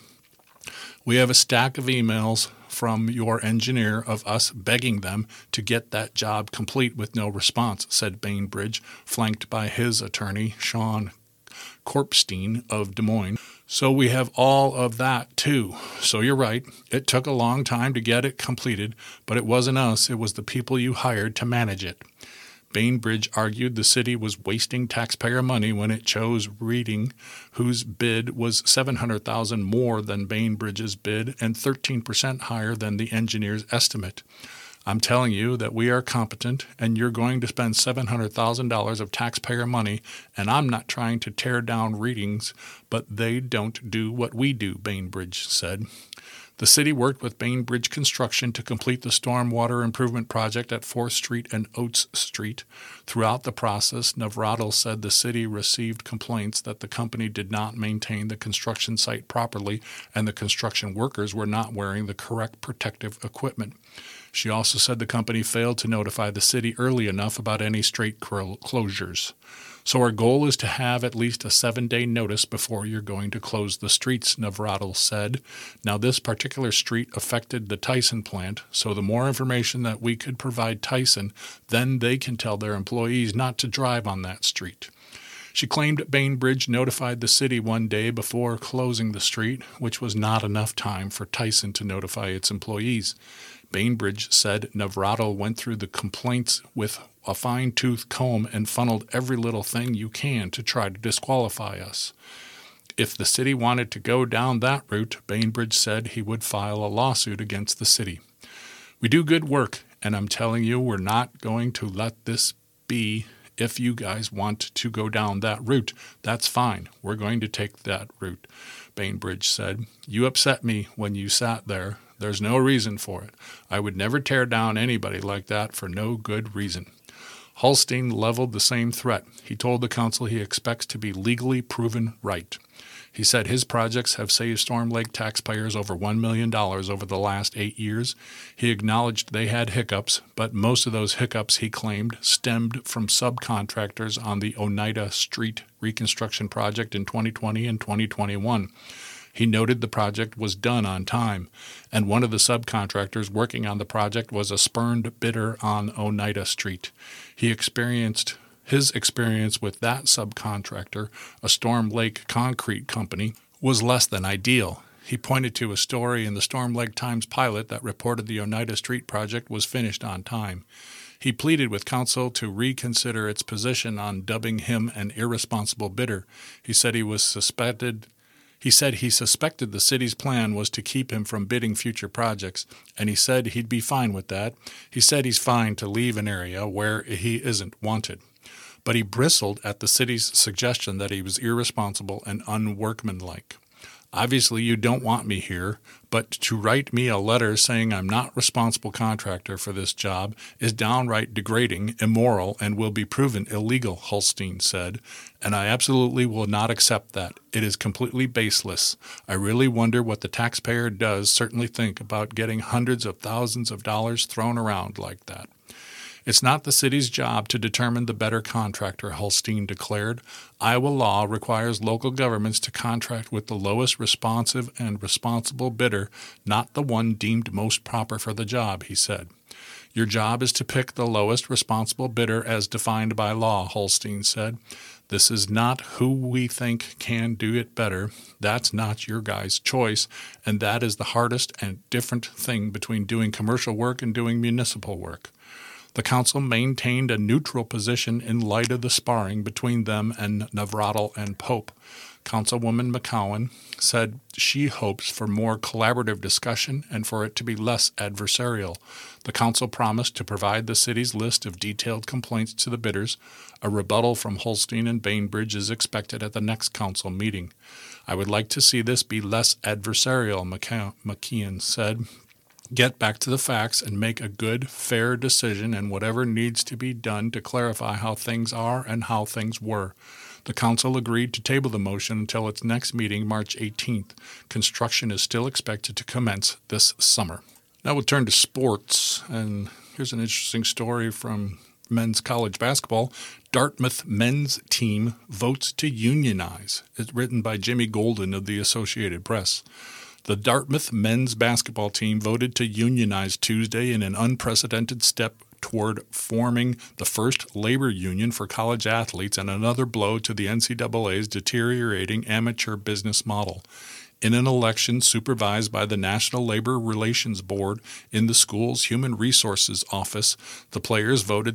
[SPEAKER 1] "We have a stack of emails from your engineer of us begging them to get that job complete with no response," said Bainbridge, flanked by his attorney, Sean Korpstein of Des Moines. "So we have all of that, too. So you're right. It took a long time to get it completed, but it wasn't us. It was the people you hired to manage it." Bainbridge argued the city was wasting taxpayer money when it chose Reading, whose bid was $700,000 more than Bainbridge's bid and 13% higher than the engineer's estimate. "I'm telling you that we are competent, and you're going to spend $700,000 of taxpayer money, and I'm not trying to tear down Readings, but they don't do what we do," Bainbridge said. The city worked with Bainbridge Construction to complete the stormwater improvement project at 4th Street and Oates Street. Throughout the process, Navratil said the city received complaints that the company did not maintain the construction site properly and the construction workers were not wearing the correct protective equipment. She also said the company failed to notify the city early enough about any street closures. "So our goal is to have at least a 7-day notice before you're going to close the streets," Navratil said. "Now, this particular street affected the Tyson plant, so the more information that we could provide Tyson, then they can tell their employees not to drive on that street." She claimed Bainbridge notified the city one day before closing the street, which was not enough time for Tyson to notify its employees. Bainbridge said Navratil went through the complaints with a fine-tooth comb and funneled every little thing you can to try to disqualify us. If the city wanted to go down that route, Bainbridge said he would file a lawsuit against the city. "We do good work, and I'm telling you we're not going to let this be. If you guys want to go down that route, that's fine. We're going to take that route," Bainbridge said. "You upset me when you sat there. There's no reason for it. I would never tear down anybody like that for no good reason." Holstein leveled the same threat. He told the council he expects to be legally proven right. He said his projects have saved Storm Lake taxpayers over $1 million over the last 8 years. He acknowledged they had hiccups, but most of those hiccups, he claimed, stemmed from subcontractors on the Oneida Street reconstruction project in 2020 and 2021. He noted the project was done on time, and one of the subcontractors working on the project was a spurned bidder on Oneida Street. His experience with that subcontractor, a Storm Lake concrete company, was less than ideal. He pointed to a story in the Storm Lake Times-Pilot that reported the Oneida Street project was finished on time. He pleaded with council to reconsider its position on dubbing him an irresponsible bidder. He said he suspected the city's plan was to keep him from bidding future projects, and he said he'd be fine with that. He said he's fine to leave an area where he isn't wanted. But he bristled at the city's suggestion that he was irresponsible and unworkmanlike. "Obviously, you don't want me here, but to write me a letter saying I'm not responsible contractor for this job is downright degrading, immoral, and will be proven illegal," Holstein said, "and I absolutely will not accept that. It is completely baseless. I really wonder what the taxpayer does certainly think about getting hundreds of thousands of dollars thrown around like that." "It's not the city's job to determine the better contractor," Holstein declared. "Iowa law requires local governments to contract with the lowest responsive and responsible bidder, not the one deemed most proper for the job," he said. Your job is to pick the lowest responsible bidder as defined by law, Holstein said. This is not who we think can do it better. That's not your guy's choice, and that is the hardest and different thing between doing commercial work and doing municipal work. The council maintained a neutral position in light of the sparring between them and Navratil and Pope. Councilwoman McCowan said she hopes for more collaborative discussion and for it to be less adversarial. The council promised to provide the city's list of detailed complaints to the bidders. A rebuttal from Holstein and Bainbridge is expected at the next council meeting. I would like to see this be less adversarial, McKeon said. Get back to the facts and make a good, fair decision and whatever needs to be done to clarify how things are and how things were. The council agreed to table the motion until its next meeting, March 18th. Construction is still expected to commence this summer. Now we'll turn to sports, and here's an interesting story from men's college basketball. Dartmouth men's team votes to unionize. It's written by Jimmy Golden of the Associated Press. The Dartmouth men's basketball team voted to unionize Tuesday in an unprecedented step toward forming the first labor union for college athletes and another blow to the NCAA's deteriorating amateur business model. In an election supervised by the National Labor Relations Board in the school's Human Resources Office, the players voted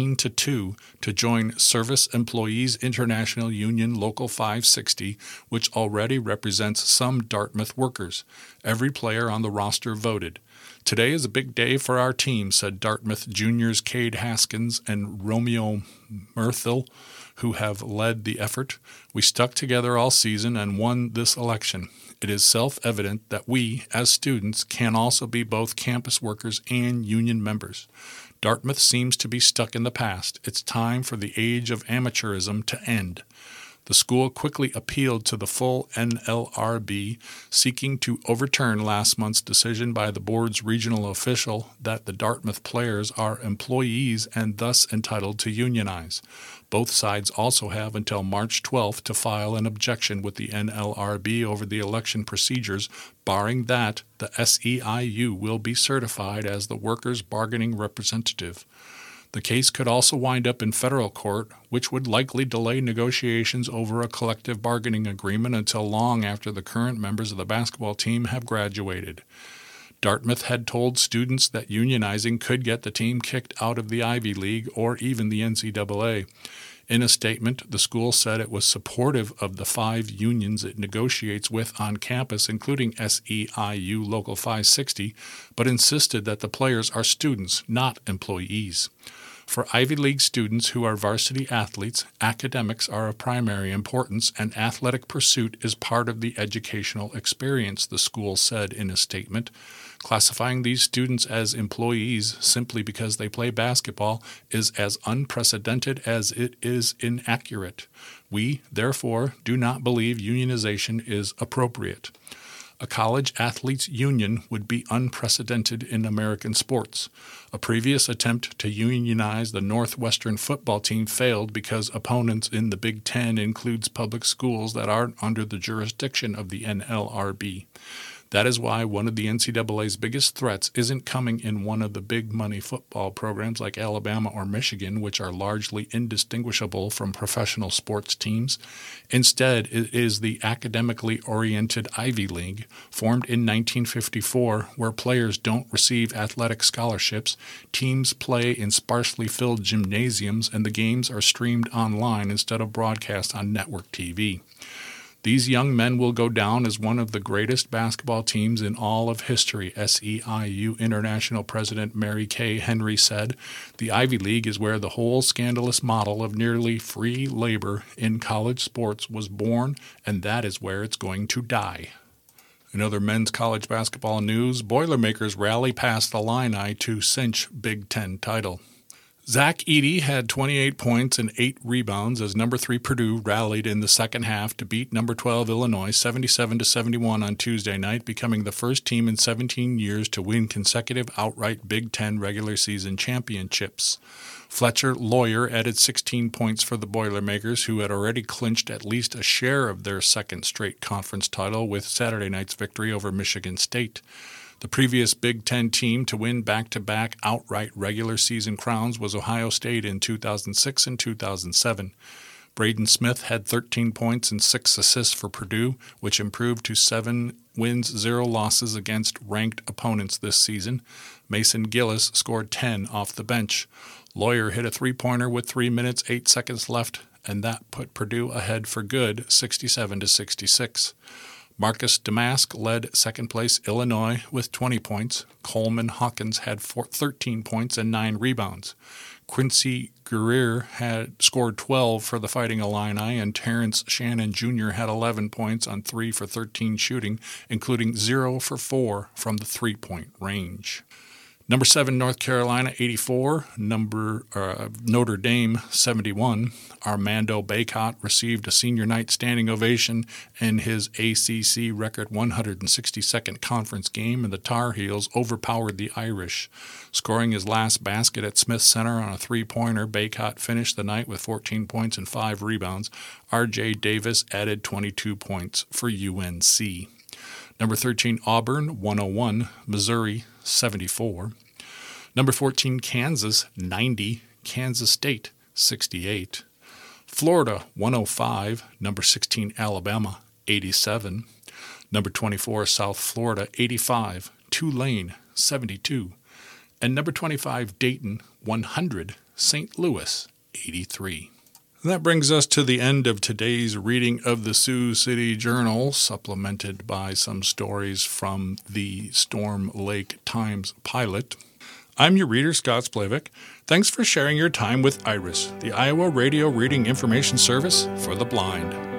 [SPEAKER 1] 13-2 to join Service Employees International Union Local 560, which already represents some Dartmouth workers. Every player on the roster voted. Today is a big day for our team, said Dartmouth juniors Cade Haskins and Romeo Murthill, who have led the effort. We stuck together all season and won this election. It is self-evident that we, as students, can also be both campus workers and union members. Dartmouth seems to be stuck in the past. It's time for the age of amateurism to end. The school quickly appealed to the full NLRB, seeking to overturn last month's decision by the board's regional official that the Dartmouth players are employees and thus entitled to unionize. Both sides also have until March 12th to file an objection with the NLRB over the election procedures. Barring that, the SEIU will be certified as the workers' bargaining representative. The case could also wind up in federal court, which would likely delay negotiations over a collective bargaining agreement until long after the current members of the basketball team have graduated. Dartmouth had told students that unionizing could get the team kicked out of the Ivy League or even the NCAA. In a statement, the school said it was supportive of the 5 unions it negotiates with on campus, including SEIU Local 560, but insisted that the players are students, not employees. For Ivy League students who are varsity athletes, academics are of primary importance and athletic pursuit is part of the educational experience, the school said in a statement. Classifying these students as employees simply because they play basketball is as unprecedented as it is inaccurate. We, therefore, do not believe unionization is appropriate. A college athletes' union would be unprecedented in American sports. A previous attempt to unionize the Northwestern football team failed because opponents in the Big Ten includes public schools that aren't under the jurisdiction of the NLRB. That is why one of the NCAA's biggest threats isn't coming in one of the big money football programs like Alabama or Michigan, which are largely indistinguishable from professional sports teams. Instead, it is the academically oriented Ivy League, formed in 1954, where players don't receive athletic scholarships, teams play in sparsely filled gymnasiums, and the games are streamed online instead of broadcast on network TV. These young men will go down as one of the greatest basketball teams in all of history, SEIU International President Mary Kay Henry said. The Ivy League is where the whole scandalous model of nearly free labor in college sports was born, and that is where it's going to die. In other men's college basketball news, Boilermakers rally past the Illini to cinch Big Ten title. Zach Edey had 28 points and 8 rebounds as number 3 Purdue rallied in the second half to beat number 12 Illinois 77-71 on Tuesday night, becoming the first team in 17 years to win consecutive outright Big Ten regular season championships. Fletcher Loyer added 16 points for the Boilermakers, who had already clinched at least a share of their second straight conference title with Saturday night's victory over Michigan State. The previous Big Ten team to win back-to-back outright regular season crowns was Ohio State in 2006 and 2007. Braden Smith had 13 points and 6 assists for Purdue, which improved to 7 wins, 0 losses against ranked opponents this season. Mason Gillis scored 10 off the bench. Lawyer hit a three-pointer with 3 minutes, 8 seconds left, and that put Purdue ahead for good, 67-66. Marcus Damask led second-place Illinois with 20 points. Coleman Hawkins had 13 points and 9 rebounds. Quincy Guerrier had scored 12 for the Fighting Illini, and Terrence Shannon Jr. had 11 points on 3 for 13 shooting, including 0 for 4 from the three-point range. Number 7, North Carolina, 84. Notre Dame, 71. Armando Bacot received a senior night standing ovation in his ACC record 162nd conference game, and the Tar Heels overpowered the Irish. Scoring his last basket at Smith Center on a three-pointer, Bacot finished the night with 14 points and 5 rebounds. R.J. Davis added 22 points for UNC. Number 13, Auburn, 101. Missouri, 74. Number 14, Kansas, 90. Kansas State, 68. Florida, 105. Number 16, Alabama, 87. Number 24, South Florida, 85. Tulane, 72. And number 25, Dayton, 100. St. Louis, 83. That brings us to the end of today's reading of the Sioux City Journal, supplemented by some stories from the Storm Lake Times Pilot. I'm your reader, Scott Splavik. Thanks for sharing your time with IRIS, the Iowa Radio Reading Information Service for the Blind.